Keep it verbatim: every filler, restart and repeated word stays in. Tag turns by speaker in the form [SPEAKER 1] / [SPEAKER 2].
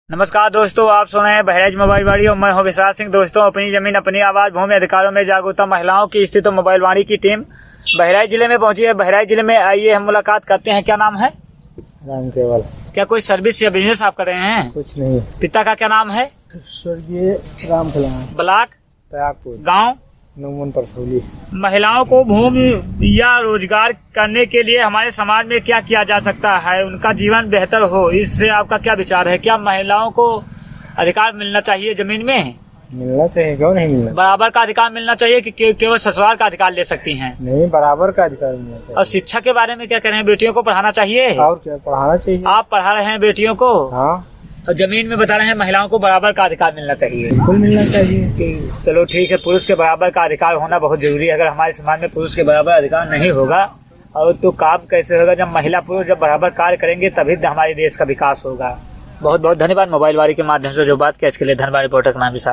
[SPEAKER 1] नमस्कार दोस्तों, आप सुन रहे हैं बहराइच मोबाइल वाणी और मैं हूं विशाल सिंह। दोस्तों, अपनी जमीन अपनी आवाज, भूमि अधिकारों में जागरूकता, महिलाओं की स्थिति, मोबाइल वाणी की टीम बहराइच जिले में पहुंची है। बहराइच जिले में आइए हम मुलाकात करते हैं। क्या नाम है?
[SPEAKER 2] राम केवल।
[SPEAKER 1] क्या कोई सर्विस या बिजनेस आप कर रहे हैं?
[SPEAKER 2] कुछ नहीं।
[SPEAKER 1] पिता का क्या नाम है?
[SPEAKER 2] स्वर्गीय राम खिलान।
[SPEAKER 1] ब्लॉक
[SPEAKER 2] त्यागपुर,
[SPEAKER 1] गाँव
[SPEAKER 2] नमन परसौली।
[SPEAKER 1] महिलाओं को भूमि या रोजगार करने के लिए हमारे समाज में क्या किया जा सकता है, उनका जीवन बेहतर हो, इससे आपका क्या विचार है? क्या महिलाओं को अधिकार मिलना चाहिए जमीन में?
[SPEAKER 2] मिलना चाहिए, क्यों नहीं मिलना?
[SPEAKER 1] बराबर का अधिकार मिलना चाहिए कि के, केवल ससुराल का अधिकार ले सकती हैं?
[SPEAKER 2] नहीं, बराबर का अधिकार मिलना चाहिए।
[SPEAKER 1] और शिक्षा के बारे में क्या कह रहे हैं? बेटियों को पढ़ाना चाहिए?
[SPEAKER 2] और क्या, पढ़ाना चाहिए।
[SPEAKER 1] आप पढ़ा रहे हैं बेटियों को?
[SPEAKER 2] हाँ।
[SPEAKER 1] और जमीन में बता रहे हैं महिलाओं को बराबर का अधिकार मिलना चाहिए।
[SPEAKER 2] बिल्कुल मिलना चाहिए।
[SPEAKER 1] चलो ठीक है, पुरुष के बराबर का अधिकार होना बहुत जरूरी है। अगर हमारे समाज में पुरुष के बराबर अधिकार नहीं होगा और तो काम कैसे होगा? जब महिला पुरुष जब बराबर कार्य करेंगे तभी हमारे देश का विकास होगा। बहुत बहुत धन्यवाद। मोबाइल वाणी के माध्यम से जो बात किया इसके लिए धन्यवाद। रिपोर्टर का नाम विशाल।